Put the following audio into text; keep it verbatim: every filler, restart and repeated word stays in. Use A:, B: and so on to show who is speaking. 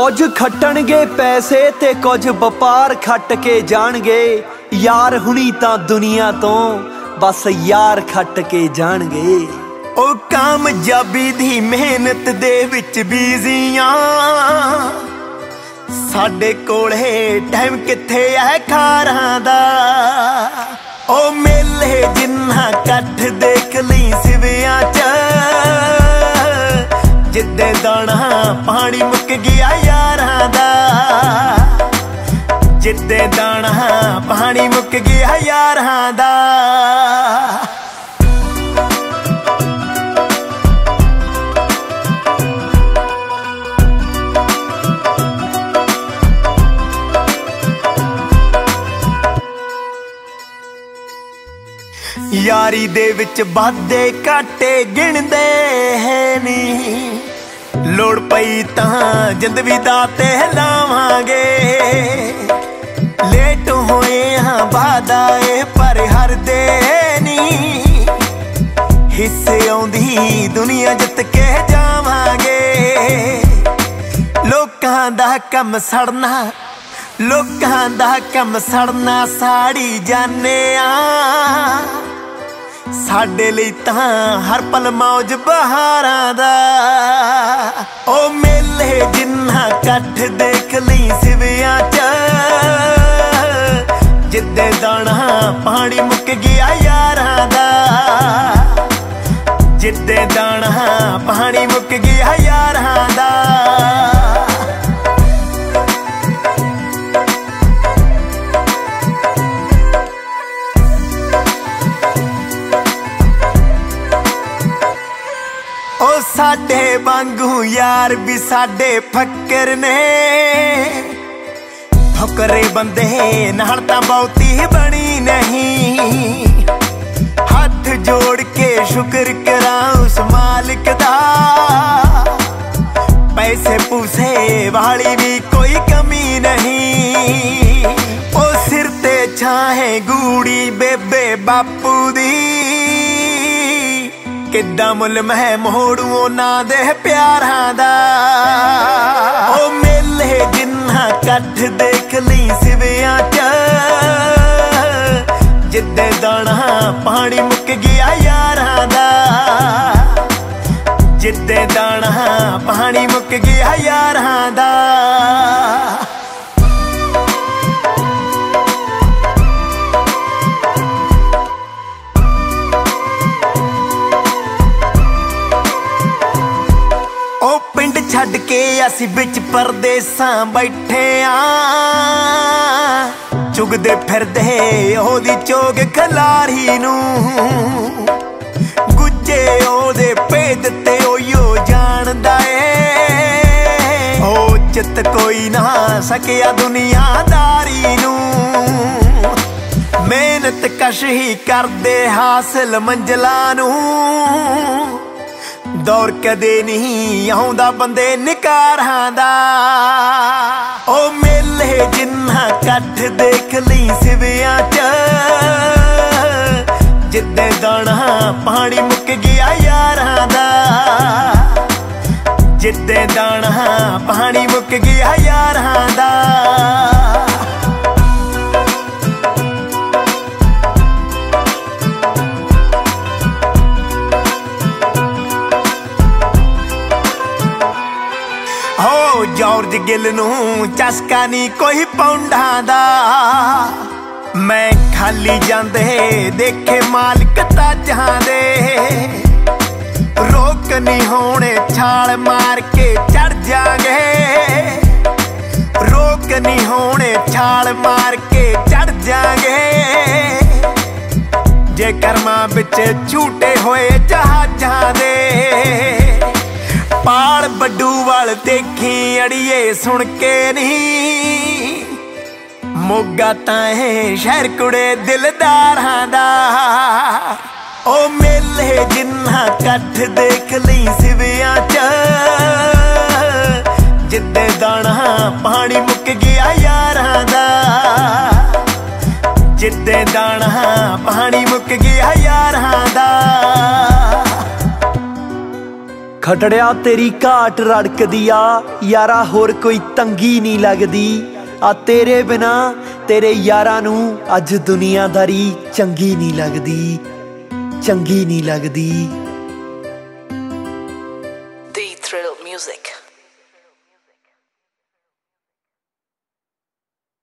A: ਕੁਝ ਖੱਟਣਗੇ ਪੈਸੇ ਤੇ ਕੁਝ ਵਪਾਰ ਖੱਟ ਕੇ ਜਾਣਗੇ। ਯਾਰ ਹੁਣੀ ਤਾਂ ਦੁਨੀਆ ਤੋਂ ਬਸ ਯਾਰ ਖੱਟ ਕੇ ਜਾਣਗੇ।
B: ਉਹ ਕਾਮਯਾਬੀ ਦੀ ਮਿਹਨਤ ਦੇ ਵਿੱਚ ਬੀਜ਼ੀਆਂ, ਸਾਡੇ ਕੋਲੇ ਟਾਈਮ ਕਿੱਥੇ ਐ ਖਾਰਾਂ ਦਾ। ਉਹ ਮੇਲੇ ਜਿੰਨਾ ਇਕੱਠ ਦੇਖ ਲਈ ਸਿਵਿਆਂ ਚ, ਜਿੱਦੇ ਦਾਣਾ ਪਾਣੀ ਮੁੱਕ ਗਿਆ ਯਾਰਾਂ ਦਾ। ਜਿੱਦੇ ਦਾਣਾ ਪਾਣੀ ਮੁੱਕ ਗਿਆ ਯਾਰਾਂ ਦਾ। ਯਾਰੀ ਦੇ ਵਿੱਚ ਵਾਧੇ ਘਾਟੇ ਗਿਣਦੇ ਹੈ ਨੀ, ਲੋੜ ਪਈ ਤਾਂ ਜਿੰਦ ਵੀ ਦਾਤੇ ਲਾਵਾਂਗੇ। ਲੇਟ ਹੋਏ ਹਾਂ ਵਾਦਾ ਏ ਪਰ ਹਰਦੇ ਨੀ, ਹਿੱਸੇ ਆਉਂਦੀ ਦੁਨੀਆ ਜਿੱਤ ਕੇ ਜਾਵਾਂਗੇ। ਲੋਕਾਂ ਦਾ ਕੰਮ ਸੜਨਾ, ਲੋਕਾਂ ਦਾ ਕੰਮ ਸੜਨਾ ਸਾੜੀ ਜਾਨੇ ਆ। ਸਾਡੇ ਲਈ ਤਾਂ ਹਰ ਪਲ ਮੌਜ ਬਹਾਰਾਂ ਦਾ। ਉਹ ਮੇਲੇ ਜਿੰਨਾ ਇਕੱਠ ਦੇਖ ਲਈ ਸਿਵਿਆਂ ਚ, ਜਿੱਦੇ ਦਾਣਾ ਪਾਣੀ ਮੁੱਕ ਗਿਆ ਯਾਰਾਂ ਦਾ। ਜਿੱਦੇ ਦਾਣਾ ਪਾਣੀ ਮੁੱਕ ਗਿਆ ਯਾਰਾਂ ਦਾ। ਉਹ ਸਾਡੇ ਵਾਂਗੂ ਯਾਰ ਵੀ ਸਾਡੇ ਫੱਕਰ ਨੇ, ਫੁਕਰੇ ਬੰਦੇ ਨਾਲ ਤਾਂ ਬਹੁਤੀ ਬਣੀ ਨਹੀਂ। ਹੱਥ ਜੋੜ ਕੇ ਸ਼ੁਕਰ ਕਰਾਂ ਉਸ ਮਾਲਿਕ ਦਾ, ਪੈਸੇ ਪੂਸੇ ਵਾਲੀ ਵੀ ਕੋਈ ਕਮੀ ਨਹੀਂ। ਉਹ ਸਿਰ ਤੇ ਛਾਹੇ ਗੂੜੀ ਬੇਬੇ ਬਾਪੂ ਦੀ, ਕਿੱਦਾਂ ਮੁੱਲ ਮੈਂ ਮੋੜੂ ਉਹਨਾਂ ਦੇ ਪਿਆਰਾਂ ਦਾ। ਉਹ ਮੇਲੇ ਜਿੰਨਾ ਇਕੱਠ ਦੇਖ ਲਈ ਸਿਵਿਆਂ ਚ, ਜਿੱਦੇ ਦਾਣਾ ਪਾਣੀ ਮੁੱਕ ਗਿਆ ਯਾਰਾਂ ਦਾ। ਜਿੱਦੇ ਦਾਣਾ ਪਾਣੀ ਮੁੱਕ ਗਿਆ ਯਾਰਾਂ ਦਾ। ਛੱਡ ਕੇ ਅਸੀਂ ਵਿੱਚ ਪਰਦੇਸਾਂ ਬੈਠੇ ਆ, ਚੁਗਦੇ ਫਿਰਦੇ ਉਹਦੀ ਚੋਗ ਖਲਾਰੀ ਨੂੰ। ਗੁੱਜੇ ਉਹਦੇ ਭੇਦ ਤੇ ਉਹੀਓ ਜਾਣਦਾ ਏ, ਉਹ ਚਿੱਤ ਕੋਈ ਨਾ ਸਕਿਆ ਦੁਨੀਆਦਾਰੀ ਨੂੰ। ਮਿਹਨਤ ਕਸ਼ ਹੀ ਕਰਦੇ ਹਾਸਿਲ ਮੰਜ਼ਲਾਂ ਨੂੰ, ਦੌਰ ਕਦੇ ਨਹੀਂ ਆਉਂਦਾ ਬੰਦੇ ਨਿਕਾਰਾਂ ਦਾ। ਉਹ ਮੇਲੇ ਜਿੰਨਾ ਇਕੱਠ ਦੇਖ ਲਈ ਸਿਵਿਆਂ ਚ, ਜਿੱਦੇ ਦਾਣਾ ਪਾਣੀ ਮੁੱਕ ਗਿਆ ਯਾਰਾਂ ਦਾ। ਜਿੱਦੇ ਦਾਣਾ ਪਾਣੀ ਮੁੱਕ ਗਿਆ ਯਾਰਾਂ ਦਾ। ਹੋ ਜਾਰਜ ਗਿੱਲ ਨੂੰ ਚਸਕਾ ਨਹੀਂ ਕੋਈ ਪੌਂਡਾਂ ਦਾ, ਮੈਂ ਖਾਲੀ ਜਾਂਦੇ ਦੇਖੇ ਮਾਲਕ ਤਾਜਾਂ ਦੇ। ਰੋਕ ਨਹੀਂ ਹੋਣੇ ਛਾਲ ਮਾਰ ਕੇ ਚੜ ਜਾਗੇ, ਰੋਕ ਨਹੀਂ ਹੋਣੇ ਛਾਲ ਮਾਰ ਕੇ ਚੜ ਜਾਗੇ। ਜੇ ਕਰਮਾਂ ਵਿੱਚ ਝੂਟੇ ਹੋਏ ਜਹਾਜ਼ਾਂ ਦੇ, ਪਾਲ ਬੱਡੂ ਵੱਲ ਦੇਖੀ ਅੜੀਏ ਸੁਣ ਕੇ ਨਹੀਂ। ਮੋਗਾ ਤਾਂ ਇਹ ਸ਼ਹਿਰ ਕੁੜੇ ਦਿਲਦਾਰਾਂ ਦਾ। ਉਹ ਮੇਲੇ ਜਿੰਨਾ ਇਕੱਠ ਦੇਖ ਲਈ ਸਿਵਿਆਂ ਚ, ਜਿੱਦੇ ਦਾਣਾ ਪਾਣੀ ਮੁੱਕ ਗਿਆ ਯਾਰਾਂ ਦਾ। ਜਿੱਦੇ ਦਾਣਾ ਪਾਣੀ ਮੁੱਕ ਗਿਆ ਯਾਰਾਂ ਦਾ।
A: ਖਟੜਿਆ ਤੇਰੀ ਘਾਟ ਰੜਕਦੀ ਆ ਯਾਰਾ, ਹੋਰ ਕੋਈ ਤੰਗੀ ਨਹੀਂ ਲੱਗਦੀ ਆ ਤੇਰੇ ਬਿਨਾ। ਤੇਰੇ ਯਾਰਾਂ ਨੂੰ ਅੱਜ ਦੁਨੀਆਦਾਰੀ ਚੰਗੀ ਨਹੀਂ ਲੱਗਦੀ, ਚੰਗੀ ਨਹੀਂ ਲੱਗਦੀ।
C: The Thrill Music.